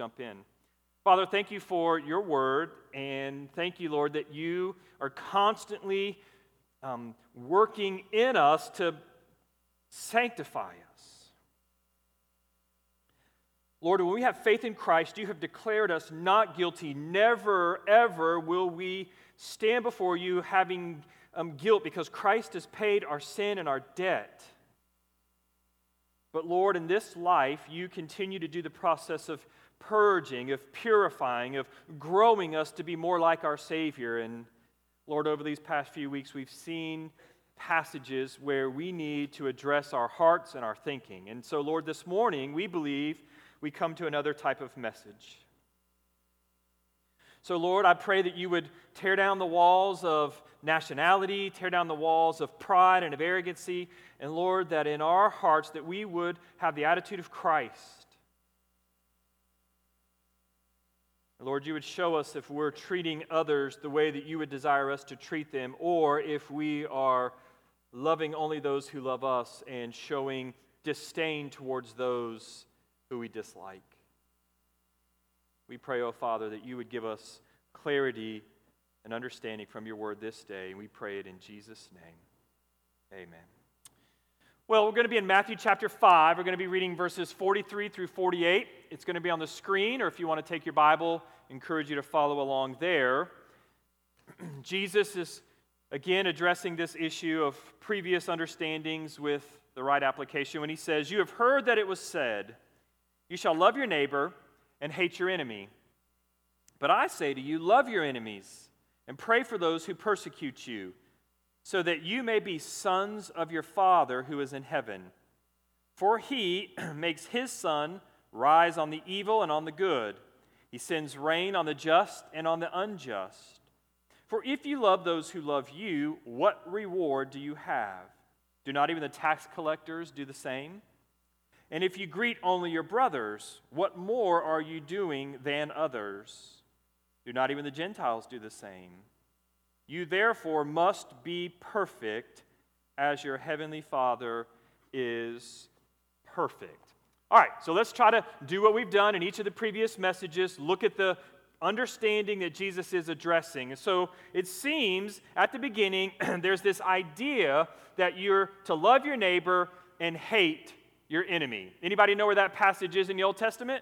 jump in. Father, thank you for your word, and thank you, Lord, that you are constantly working in us to sanctify us. Lord, when we have faith in Christ, you have declared us not guilty. Never, ever will we stand before you having guilt, because Christ has paid our sin and our debt. But Lord, in this life, you continue to do the process of purging, of purifying, of growing us to be more like our Savior. And Lord, over these past few weeks, we've seen passages where we need to address our hearts and our thinking. And so, Lord, this morning, we believe we come to another type of message. So, Lord, I pray that you would tear down the walls of nationality, tear down the walls of pride and of arrogancy, and Lord, that in our hearts that we would have the attitude of Christ. Lord, you would show us if we're treating others the way that you would desire us to treat them, or if we are loving only those who love us and showing disdain towards those who we dislike. We pray, oh Father, that you would give us clarity and understanding from your word this day, and we pray it in Jesus' name. Amen. Well, we're going to be in Matthew chapter 5. We're going to be reading verses 43 through 48. It's going to be on the screen, or if you want to take your Bible, I encourage you to follow along there. Jesus is again addressing this issue of previous understandings with the right application when he says, "You have heard that it was said, 'You shall love your neighbor and hate your enemy.' But I say to you, love your enemies and pray for those who persecute you, so that you may be sons of your Father who is in heaven. For he makes his sun rise on the evil and on the good. He sends rain on the just and on the unjust. For if you love those who love you, what reward do you have? Do not even the tax collectors do the same? And if you greet only your brothers, what more are you doing than others? Do not even the Gentiles do the same? You therefore must be perfect as your heavenly Father is perfect." All right, so let's try to do what we've done in each of the previous messages, look at the understanding that Jesus is addressing. And so it seems at the beginning there's this idea that you're to love your neighbor and hate your enemy. Anybody know where that passage is in the Old Testament?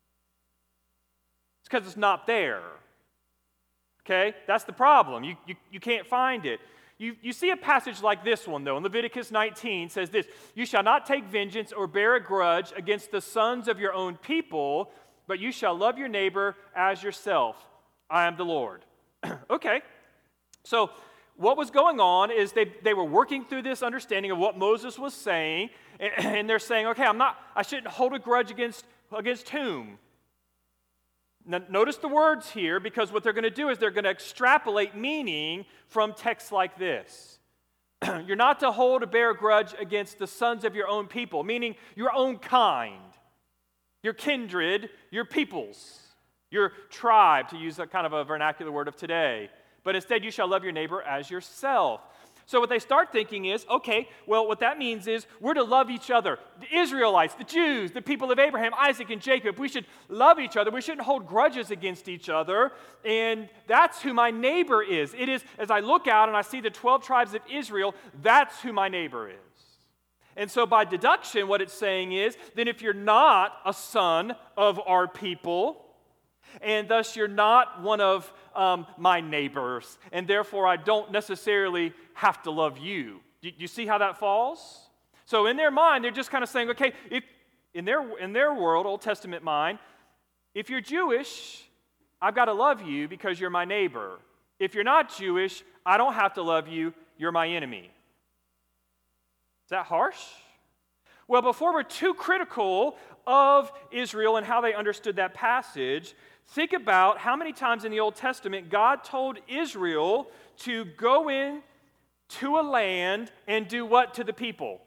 It's because it's not there. Okay? That's the problem. You can't find it. You see a passage like this one, though, in Leviticus 19 says this, "You shall not take vengeance or bear a grudge against the sons of your own people, but you shall love your neighbor as yourself. I am the Lord." Okay. So what was going on is they were working through this understanding of what Moses was saying, and they're saying, okay, I shouldn't hold a grudge against whom? Now, notice the words here, because what they're going to do is they're going to extrapolate meaning from texts like this. You're not to hold or bear a grudge against the sons of your own people, meaning your own kind, your kindred, your peoples, your tribe, to use a kind of a vernacular word of today. But instead, you shall love your neighbor as yourself. So what they start thinking is, okay, well, what that means is we're to love each other. The Israelites, the Jews, the people of Abraham, Isaac, and Jacob, we should love each other. We shouldn't hold grudges against each other. And that's who my neighbor is. It is, as I look out and I see the 12 tribes of Israel, that's who my neighbor is. And so by deduction, what it's saying is, then if you're not a son of our people, and thus you're not one of my neighbors, and therefore I don't necessarily have to love you. Do you see how that falls? So in their mind, they're just kind of saying, okay, if in their world, Old Testament mind, if you're Jewish, I've got to love you because you're my neighbor. If you're not Jewish, I don't have to love you, you're my enemy. Is that harsh? Well, before we're too critical of Israel and how they understood that passage, think about how many times in the Old Testament God told Israel to go in to a land and do what to the people?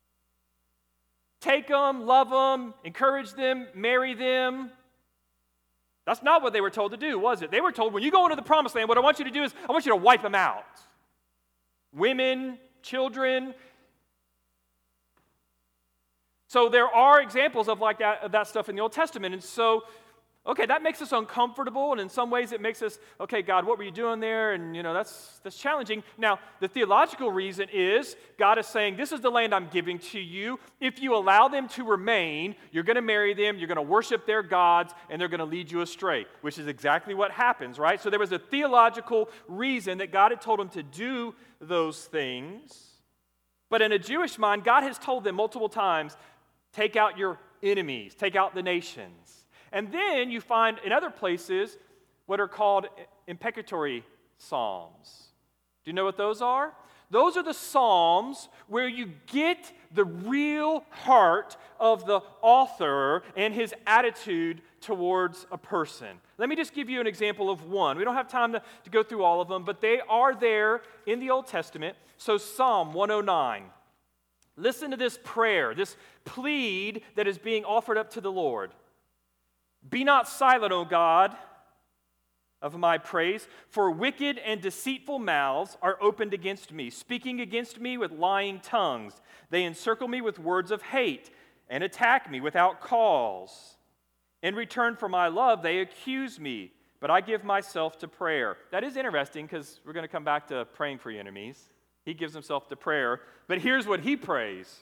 Take them, love them, encourage them, marry them. That's not what they were told to do, was it? They were told, when you go into the promised land, what I want you to do is I want you to wipe them out. Women, children. So there are examples of that stuff in the Old Testament. And so Okay, that makes us uncomfortable, and in some ways it makes us, okay, God, what were you doing there? And, that's challenging. Now, the theological reason is God is saying, this is the land I'm giving to you. If you allow them to remain, you're going to marry them, you're going to worship their gods, and they're going to lead you astray, which is exactly what happens, right? So there was a theological reason that God had told them to do those things. But in a Jewish mind, God has told them multiple times, take out your enemies, take out the nations. And then you find in other places what are called imprecatory psalms. Do you know what those are? Those are the psalms where you get the real heart of the author and his attitude towards a person. Let me just give you an example of one. We don't have time to go through all of them, but they are there in the Old Testament. So Psalm 109. Listen to this prayer, this plead that is being offered up to the Lord. Be not silent, O God, of my praise, for wicked and deceitful mouths are opened against me, speaking against me with lying tongues. They encircle me with words of hate and attack me without cause. In return for my love, they accuse me, but I give myself to prayer. That is interesting because we're going to come back to praying for your enemies. He gives himself to prayer, but here's what he prays.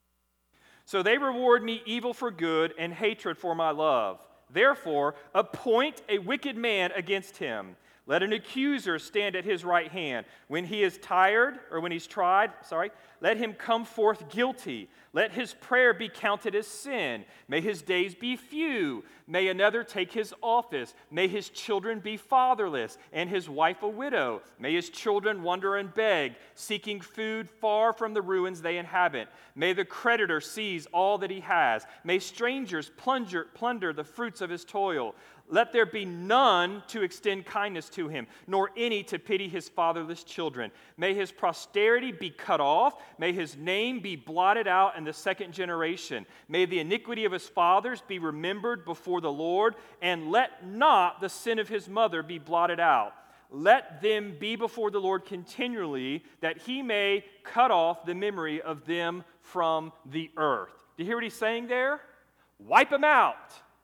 So they reward me evil for good and hatred for my love. Therefore, appoint a wicked man against him. Let an accuser stand at his right hand. When he is tired, or when he's tried, let him come forth guilty. Let his prayer be counted as sin. May his days be few. May another take his office. May his children be fatherless, and his wife a widow. May his children wander and beg, seeking food far from the ruins they inhabit. May the creditor seize all that he has. May strangers plunder the fruits of his toil. Let there be none to extend kindness to him, nor any to pity his fatherless children. May his posterity be cut off. May his name be blotted out in the second generation. May the iniquity of his fathers be remembered before the Lord, and let not the sin of his mother be blotted out. Let them be before the Lord continually, that he may cut off the memory of them from the earth. Do you hear what he's saying there? Wipe them out.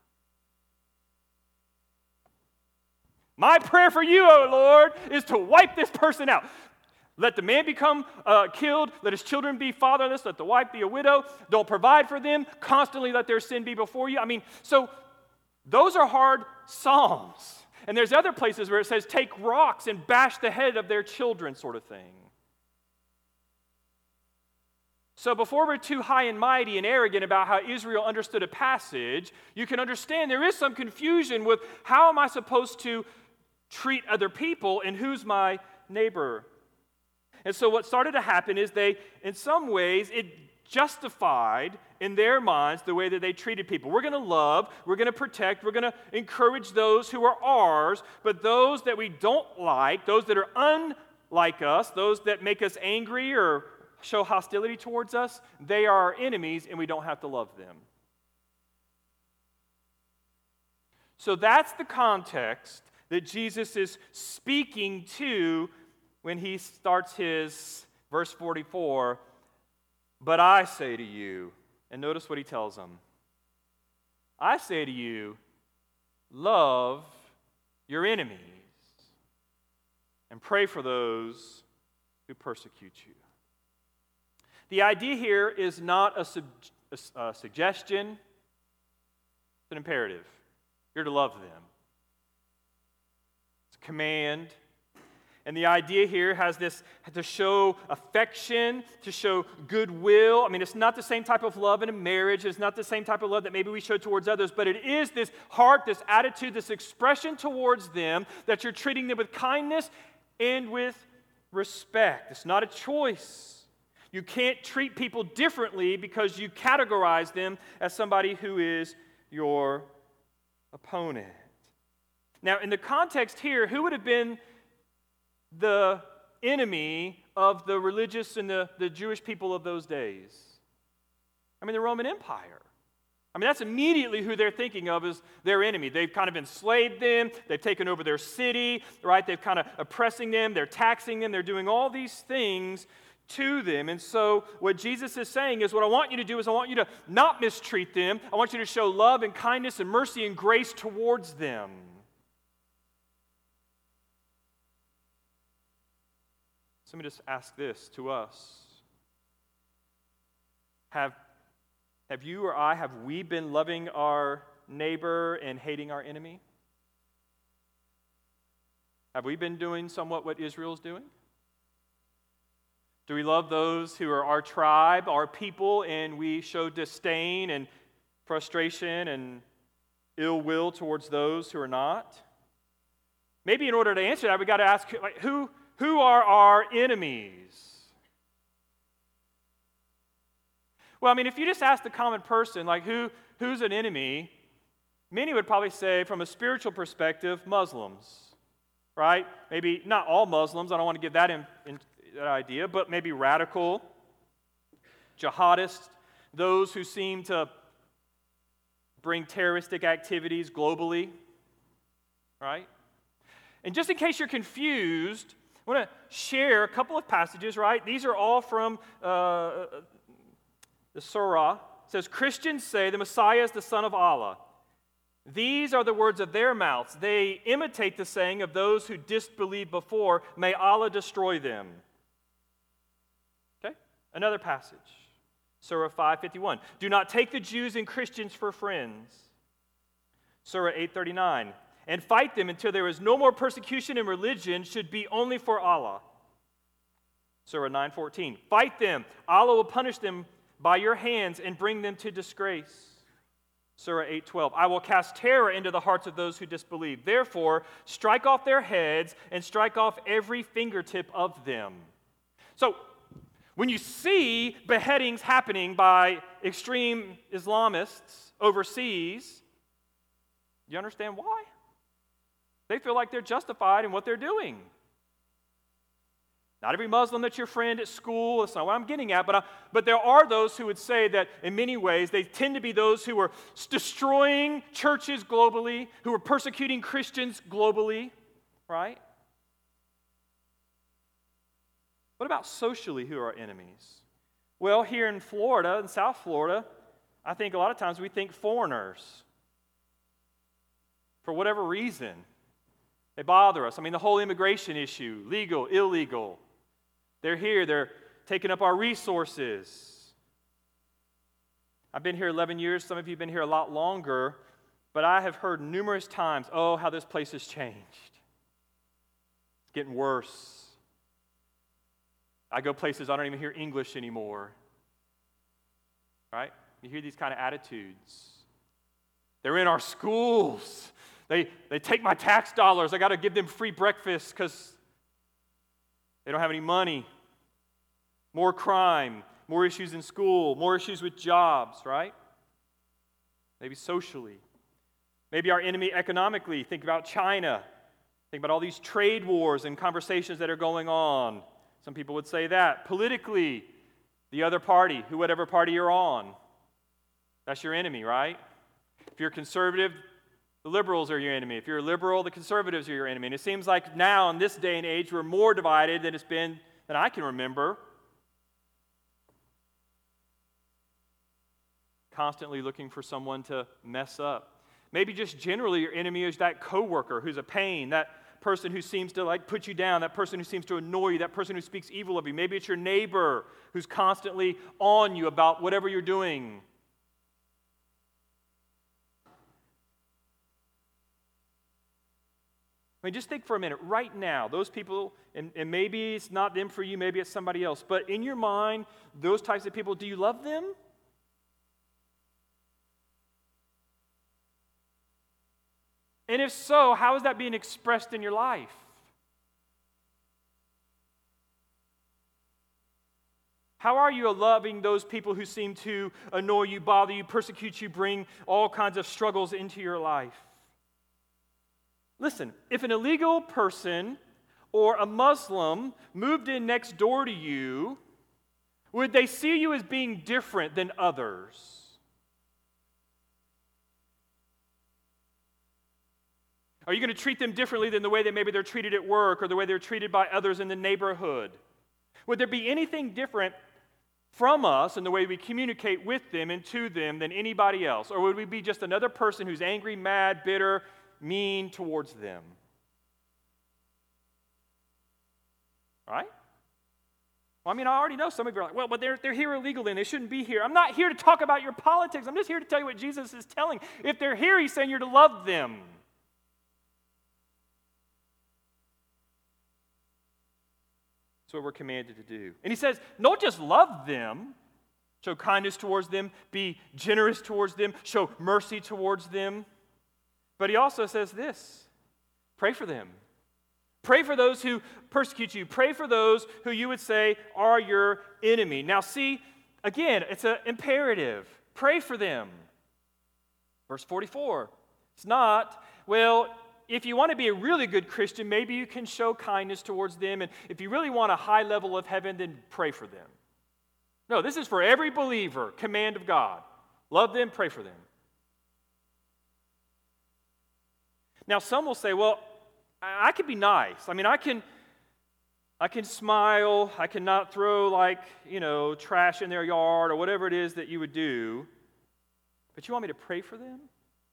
My prayer for you, O Lord, is to wipe this person out. Let the man become killed. Let his children be fatherless. Let the wife be a widow. Don't provide for them. Constantly let their sin be before you. So those are hard psalms. And there's other places where it says, take rocks and bash the head of their children, sort of thing. So before we're too high and mighty and arrogant about how Israel understood a passage, you can understand there is some confusion with how am I supposed to treat other people and who's my neighbor. And so what started to happen is they, in some ways, it justified in their minds the way that they treated people. We're going to love, we're going to protect, we're going to encourage those who are ours, but those that we don't like, those that are unlike us, those that make us angry or show hostility towards us, they are our enemies and we don't have to love them. So that's the context that Jesus is speaking to when he starts his verse 44, but I say to you, and notice what he tells them. I say to you, love your enemies and pray for those who persecute you. The idea here is not a suggestion, it's an imperative. You're to love them. It's a command. And the idea here has this to show affection, to show goodwill. It's not the same type of love in a marriage. It's not the same type of love that maybe we show towards others, but it is this heart, this attitude, this expression towards them that you're treating them with kindness and with respect. It's not a choice. You can't treat people differently because you categorize them as somebody who is your opponent. Now, in the context here, who would have been the enemy of the religious and the Jewish people of those days? The Roman Empire. That's immediately who they're thinking of as their enemy. They've kind of enslaved them. They've taken over their city, right? They've kind of oppressing them. They're taxing them. They're doing all these things to them. And so what Jesus is saying is, what I want you to do is I want you to not mistreat them. I want you to show love and kindness and mercy and grace towards them. So let me just ask this to us. Have you or I, have we been loving our neighbor and hating our enemy? Have we been doing somewhat what Israel's doing? Do we love those who are our tribe, our people, and we show disdain and frustration and ill will towards those who are not? Maybe in order to answer that, we got to ask, who are our enemies? Well, I mean, if you just ask the common person, like, who's an enemy, many would probably say, from a spiritual perspective, Muslims, right? Maybe not all Muslims, I don't want to give that that idea, but maybe radical, jihadists, those who seem to bring terroristic activities globally, right? And just in case you're confused, I want to share a couple of passages, right? These are all from the Surah. It says, Christians say the Messiah is the Son of Allah. These are the words of their mouths. They imitate the saying of those who disbelieved before. May Allah destroy them. Okay? Another passage. Surah 5:51. Do not take the Jews and Christians for friends. Surah 8:39. And fight them until there is no more persecution, and religion should be only for Allah. Surah 9:14. Fight them. Allah will punish them by your hands and bring them to disgrace. Surah 8:12. I will cast terror into the hearts of those who disbelieve. Therefore, strike off their heads and strike off every fingertip of them. So, when you see beheadings happening by extreme Islamists overseas, you understand why? They feel like they're justified in what they're doing. Not every Muslim that's your friend at school, that's not what I'm getting at, but there are those who would say that in many ways they tend to be those who are destroying churches globally, who are persecuting Christians globally, right? What about socially, who are our enemies? Well, here in Florida, in South Florida, I think a lot of times we think foreigners. For whatever reason, they bother us. I mean, the whole immigration issue, legal, illegal. They're here, they're taking up our resources. I've been here 11 years. Some of you have been here a lot longer, but I have heard numerous times, oh, how this place has changed. It's getting worse. I go places I don't even hear English anymore. Right? You hear these kind of attitudes. They're in our schools. They take my tax dollars. I got to give them free breakfast because they don't have any money. More crime, more issues in school, more issues with jobs, right? Maybe socially. Maybe our enemy economically. Think about China. Think about all these trade wars and conversations that are going on. Some people would say that. Politically, the other party, whatever party you're on, that's your enemy, right? If you're conservative, the liberals are your enemy. If you're a liberal, the conservatives are your enemy. And it seems like now, in this day and age, we're more divided than it's been than I can remember. Constantly looking for someone to mess up. Maybe just generally your enemy is that coworker who's a pain, that person who seems to put you down, that person who seems to annoy you, that person who speaks evil of you. Maybe it's your neighbor who's constantly on you about whatever you're doing. I mean, just think for a minute, right now, those people, and maybe it's not them for you, maybe it's somebody else, but in your mind, those types of people, do you love them? And if so, how is that being expressed in your life? How are you loving those people who seem to annoy you, bother you, persecute you, bring all kinds of struggles into your life? Listen, if an illegal person or a Muslim moved in next door to you, would they see you as being different than others? Are you going to treat them differently than the way that maybe they're treated at work or the way they're treated by others in the neighborhood? Would there be anything different from us in the way we communicate with them and to them than anybody else? Or would we be just another person who's angry, mad, bitter, mean towards them? Right? Well, I mean, I already know some of you are like, well, but they're here illegally and they shouldn't be here. I'm not here to talk about your politics. I'm just here to tell you what Jesus is telling. If they're here, he's saying you're to love them. That's what we're commanded to do. And he says, don't just love them, show kindness towards them, be generous towards them, show mercy towards them. But he also says this, pray for them. Pray for those who persecute you. Pray for those who you would say are your enemy. Now see, again, it's an imperative. Pray for them. Verse 44. It's not, well, if you want to be a really good Christian, maybe you can show kindness towards them. And if you really want a high level of heaven, then pray for them. No, this is for every believer, command of God. Love them, pray for them. Now some will say, well, I can be nice. I mean, I can smile. I can not throw trash in their yard or whatever it is that you would do. But you want me to pray for them?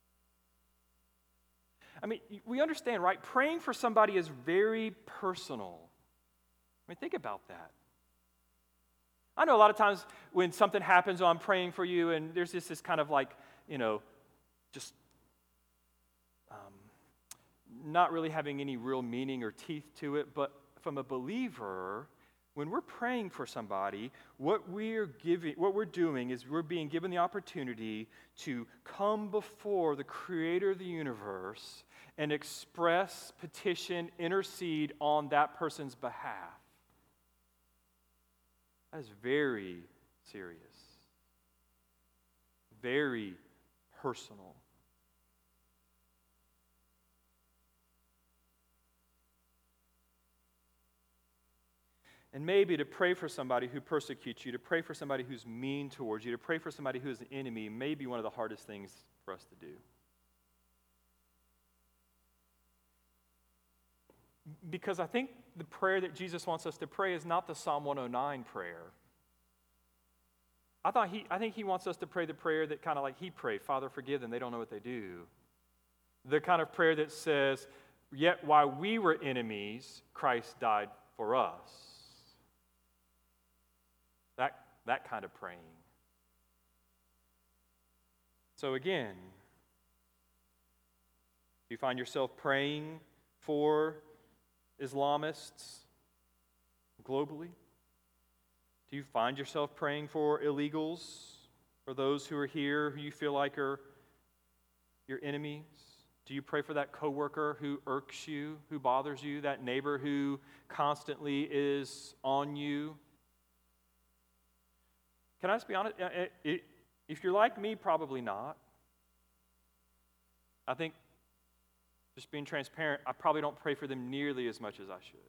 I mean, we understand, right? Praying for somebody is very personal. I mean, think about that. I know a lot of times when something happens, I'm praying for you, and there's this kind of just not really having any real meaning or teeth to it, but from a believer, when we're praying for somebody, what we're doing is we're being given the opportunity to come before the creator of the universe and express, petition, intercede on that person's behalf. That is very serious, very personal. And maybe to pray for somebody who persecutes you, to pray for somebody who's mean towards you, to pray for somebody who's an enemy may be one of the hardest things for us to do. Because I think the prayer that Jesus wants us to pray is not the Psalm 109 prayer. I think he wants us to pray the prayer that kind of like he prayed, Father, forgive them, they don't know what they do. The kind of prayer that says, yet while we were enemies, Christ died for us. That kind of praying. So again, do you find yourself praying for Islamists globally? Do you find yourself praying for illegals, or those who are here who you feel like are your enemies? Do you pray for that coworker who irks you, who bothers you, that neighbor who constantly is on you? Can I just be honest? If you're like me, probably not. I think, just being transparent, I probably don't pray for them nearly as much as I should.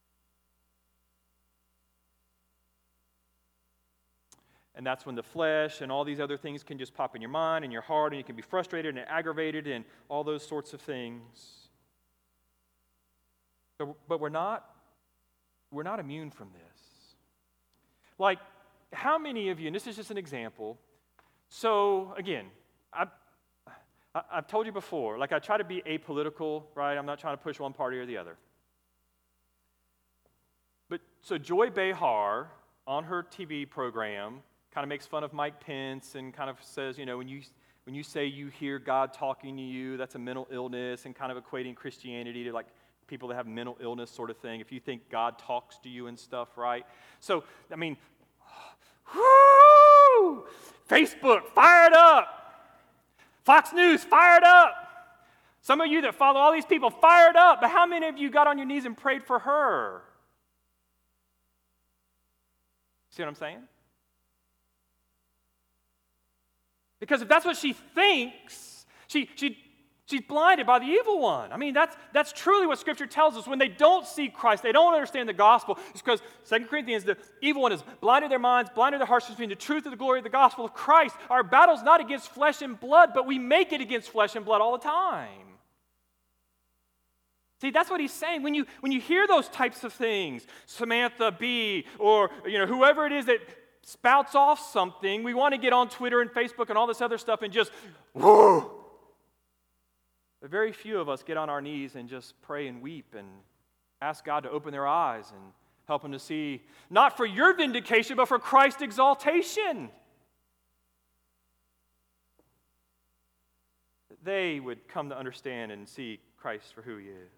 And that's when the flesh and all these other things can just pop in your mind and your heart, and you can be frustrated and aggravated and all those sorts of things. But we're not immune from this. Like, how many of you, and this is just an example, so again, I've told you before, like I try to be apolitical, right? I'm not trying to push one party or the other. But so Joy Behar, on her TV program, kind of makes fun of Mike Pence and kind of says, when you say you hear God talking to you, that's a mental illness, and kind of equating Christianity to like people that have mental illness sort of thing. If you think God talks to you and stuff, right? So, I mean, whoo! Facebook, fired up. Fox News, fired up. Some of you that follow all these people, fired up. But how many of you got on your knees and prayed for her? See what I'm saying? Because if that's what she thinks, she's blinded by the evil one. I mean, that's truly what Scripture tells us. When they don't see Christ, they don't understand the gospel. It's because 2 Corinthians, the evil one has blinded their minds, blinded their hearts between the truth of the glory of the gospel of Christ. Our battle's not against flesh and blood, but we make it against flesh and blood all the time. See, that's what he's saying. When you hear those types of things, Samantha Bee, or whoever it is that spouts off something, we want to get on Twitter and Facebook and all this other stuff and just, whoa. But very few of us get on our knees and just pray and weep and ask God to open their eyes and help them to see, not for your vindication, but for Christ's exaltation. That they would come to understand and see Christ for who he is.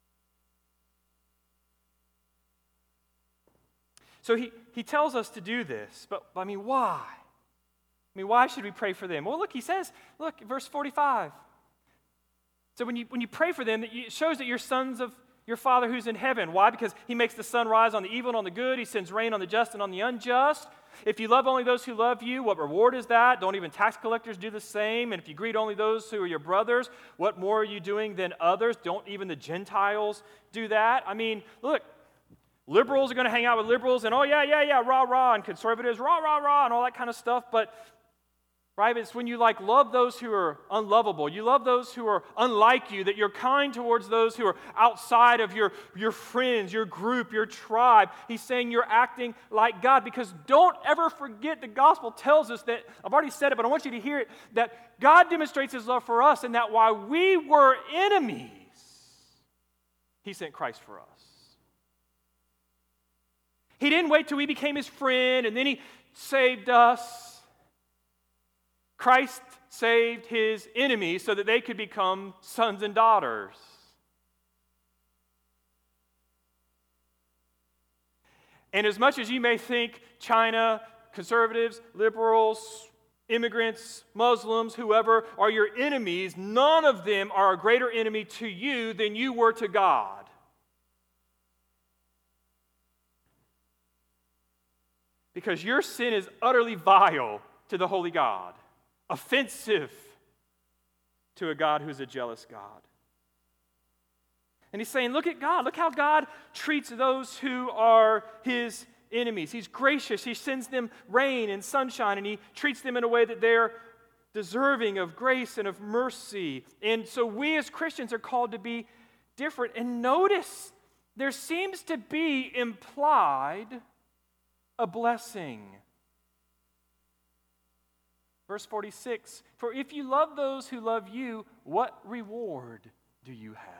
So he tells us to do this, but I mean, why? Why should we pray for them? Well, look, he says, verse 45. So when you pray for them, it shows that you're sons of your Father who's in heaven. Why? Because he makes the sun rise on the evil and on the good. He sends rain on the just and on the unjust. If you love only those who love you, what reward is that? Don't even tax collectors do the same? And if you greet only those who are your brothers, what more are you doing than others? Don't even the Gentiles do that? I mean, look, liberals are going to hang out with liberals and, rah, rah, and conservatives, rah, rah, rah, and all that kind of stuff. But, right, it's when you love those who are unlovable, you love those who are unlike you, that you're kind towards those who are outside of your friends, your group, your tribe. He's saying you're acting like God, because don't ever forget the gospel tells us that, I've already said it, but I want you to hear it, that God demonstrates his love for us, and that while we were enemies, he sent Christ for us. He didn't wait till we became his friend and then he saved us. Christ saved his enemies so that they could become sons and daughters. And as much as you may think China, conservatives, liberals, immigrants, Muslims, whoever are your enemies, none of them are a greater enemy to you than you were to God. Because your sin is utterly vile to the holy God, offensive to a God who's a jealous God. And he's saying, look at God. Look how God treats those who are his enemies. He's gracious. He sends them rain and sunshine, and he treats them in a way that they're deserving of grace and of mercy. And so we as Christians are called to be different. And notice, there seems to be implied a blessing. Verse 46, for if you love those who love you, what reward do you have?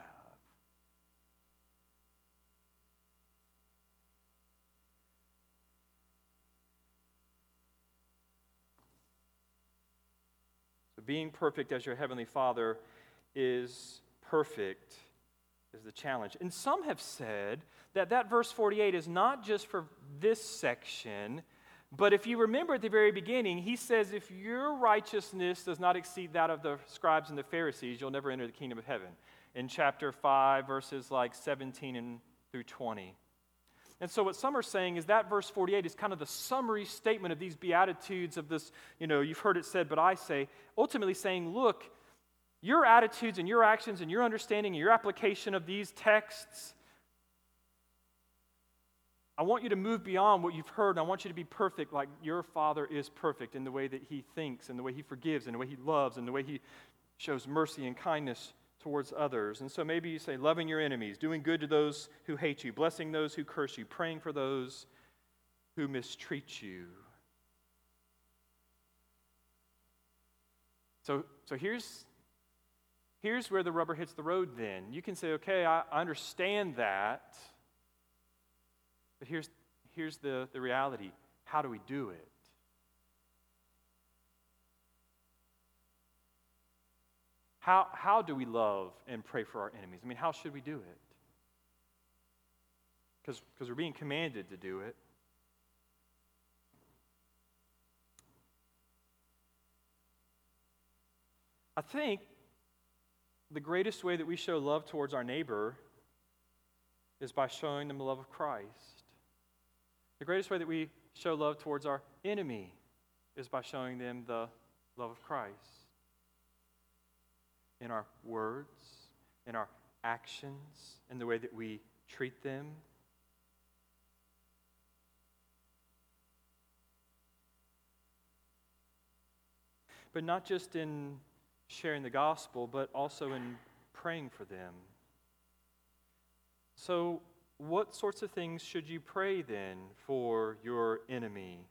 So being perfect as your heavenly Father is perfect is the challenge. And some have said that verse 48 is not just for this section, but if you remember at the very beginning, he says, if your righteousness does not exceed that of the scribes and the Pharisees, you'll never enter the kingdom of heaven. In chapter 5, verses 17 through 20. And so what some are saying is that verse 48 is kind of the summary statement of these Beatitudes of this, you've heard it said, but I say, ultimately saying, look, your attitudes and your actions and your understanding and your application of these texts, I want you to move beyond what you've heard, and I want you to be perfect like your Father is perfect in the way that he thinks and the way he forgives and the way he loves and the way he shows mercy and kindness towards others. And so maybe you say, loving your enemies, doing good to those who hate you, blessing those who curse you, praying for those who mistreat you. So here's where the rubber hits the road then. You can say, okay, I understand that. But here's the reality. How do we do it? How do we love and pray for our enemies? How should we do it? Because we're being commanded to do it. I think the greatest way that we show love towards our neighbor is by showing them the love of Christ. The greatest way that we show love towards our enemy is by showing them the love of Christ. In our words, in our actions, in the way that we treat them. But not just in sharing the gospel, but also in praying for them. So, what sorts of things should you pray then for your enemy?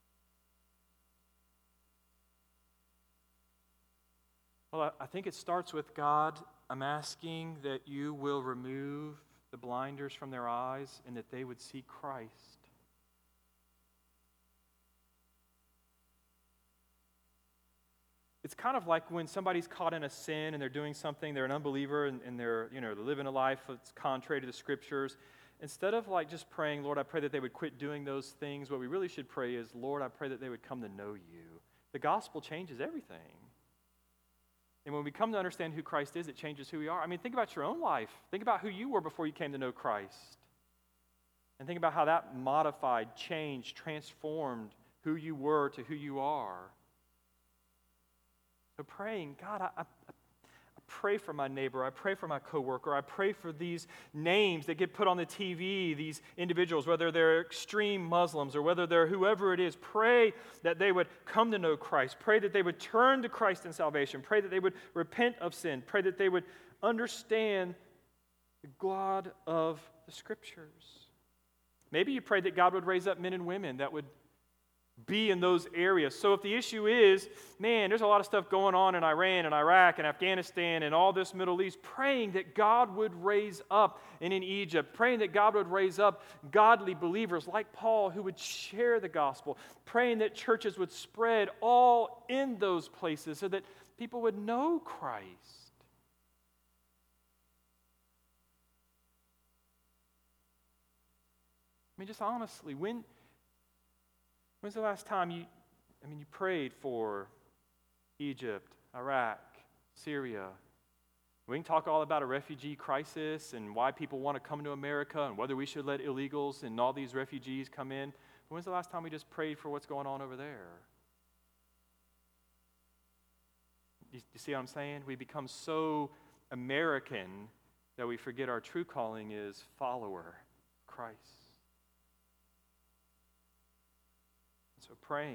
Well, I think it starts with God. I'm asking that you will remove the blinders from their eyes and that they would see Christ. It's kind of like when somebody's caught in a sin and they're doing something, they're an unbeliever and they're living a life that's contrary to the Scriptures. Instead of like just praying, Lord, I pray that they would quit doing those things, what we really should pray is, Lord, I pray that they would come to know you. The gospel changes everything. And when we come to understand who Christ is, it changes who we are. I mean, think about your own life. Think about who you were before you came to know Christ. And think about how that modified, changed, transformed who you were to who you are. So praying, God, I pray for my neighbor. I pray for my coworker. I pray for these names that get put on the TV, these individuals, whether they're extreme Muslims or whether they're whoever it is. Pray that they would come to know Christ. Pray that they would turn to Christ in salvation. Pray that they would repent of sin. Pray that they would understand the God of the Scriptures. Maybe you pray that God would raise up men and women that would be in those areas. So if the issue is, man, there's a lot of stuff going on in Iran and Iraq and Afghanistan and all this Middle East, praying that God would raise up, and in Egypt, praying that God would raise up godly believers like Paul who would share the gospel, praying that churches would spread all in those places so that people would know Christ. I mean, just honestly, when's the last time you prayed for Egypt, Iraq, Syria? We can talk all about a refugee crisis and why people want to come to America and whether we should let illegals and all these refugees come in. But when's the last time we just prayed for what's going on over there? You see what I'm saying? We become so American that we forget our true calling is follower of Christ. So praying.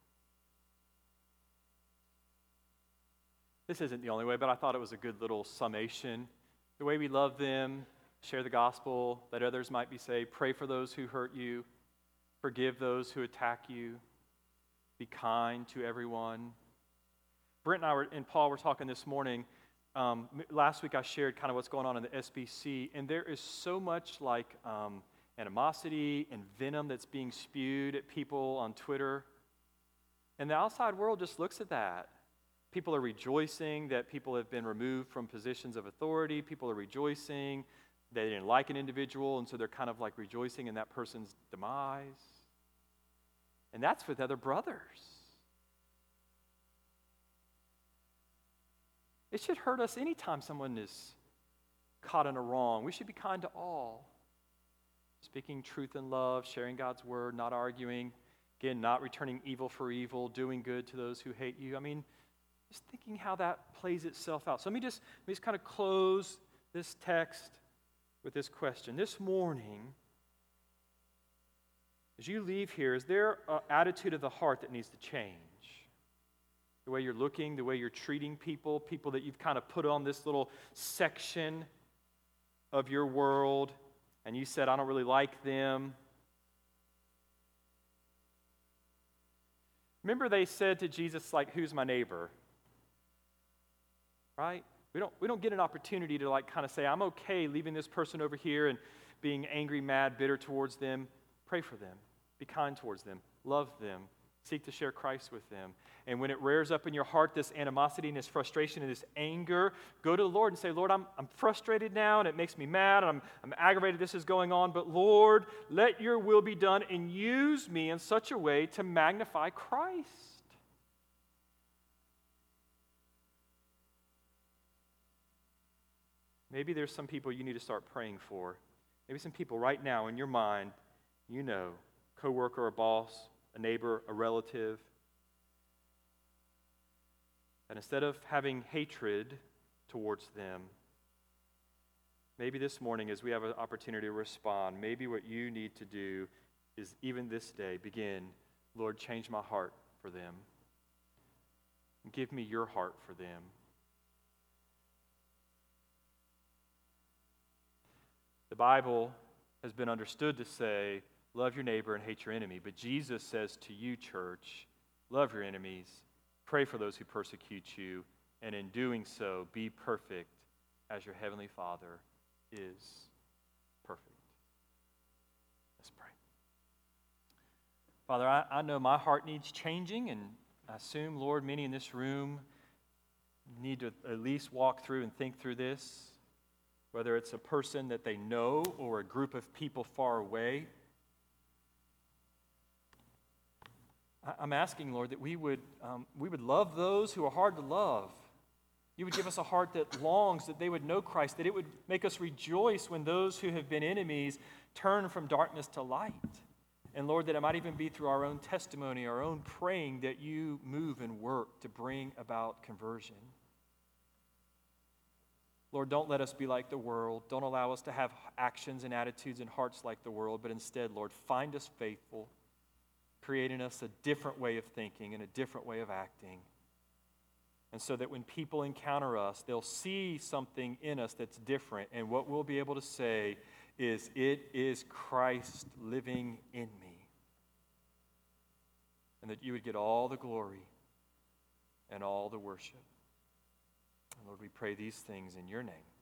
This isn't the only way, but I thought it was a good little summation. The way we love them, share the gospel, that others might be saved, pray for those who hurt you, forgive those who attack you, be kind to everyone. Brent and Paul were talking this morning. Last week I shared kind of what's going on in the SBC, and there is so much like animosity and venom that's being spewed at people on Twitter. And the outside world just looks at that. People are rejoicing that people have been removed from positions of authority. People are rejoicing that they didn't like an individual, and so they're kind of like rejoicing in that person's demise. And that's with other brothers. It should hurt us anytime someone is caught in a wrong. We should be kind to all. Speaking truth in love, sharing God's word, not arguing. Again, not returning evil for evil, doing good to those who hate you. I mean, just thinking how that plays itself out. So let me just kind of close this text with this question. This morning, as you leave here, is there an attitude of the heart that needs to change? The way you're looking, the way you're treating people that you've kind of put on this little section of your world, and you said, I don't really like them. Remember they said to Jesus, like, who's my neighbor? Right? We don't get an opportunity to like kind of say, I'm okay leaving this person over here and being angry, mad, bitter towards them. Pray for them. Be kind towards them. Love them. Seek to share Christ with them. And when it rears up in your heart, this animosity and this frustration and this anger, go to the Lord and say, Lord, I'm frustrated now and it makes me mad. I'm aggravated this is going on. But Lord, let your will be done and use me in such a way to magnify Christ. Maybe there's some people you need to start praying for. Maybe some people right now in your mind, you know, coworker, a boss, a neighbor, a relative. And instead of having hatred towards them, maybe this morning as we have an opportunity to respond, maybe what you need to do is even this day begin, Lord, change my heart for them. Give me your heart for them. Bible has been understood to say, love your neighbor and hate your enemy. But Jesus says to you, church, love your enemies, pray for those who persecute you, and in doing so, be perfect as your heavenly Father is perfect. Let's pray. Father, I know my heart needs changing, and I assume, Lord, many in this room need to at least walk through and think through this, whether it's a person that they know or a group of people far away. I'm asking, Lord, that we would love those who are hard to love. You would give us a heart that longs that they would know Christ, that it would make us rejoice when those who have been enemies turn from darkness to light. And Lord, that it might even be through our own testimony, our own praying, that you move and work to bring about conversion. Lord, don't let us be like the world. Don't allow us to have actions and attitudes and hearts like the world, but instead, Lord, find us faithful, create in us a different way of thinking and a different way of acting. And so that when people encounter us, they'll see something in us that's different, and what we'll be able to say is, it is Christ living in me. And that you would get all the glory and all the worship. And Lord, we pray these things in your name.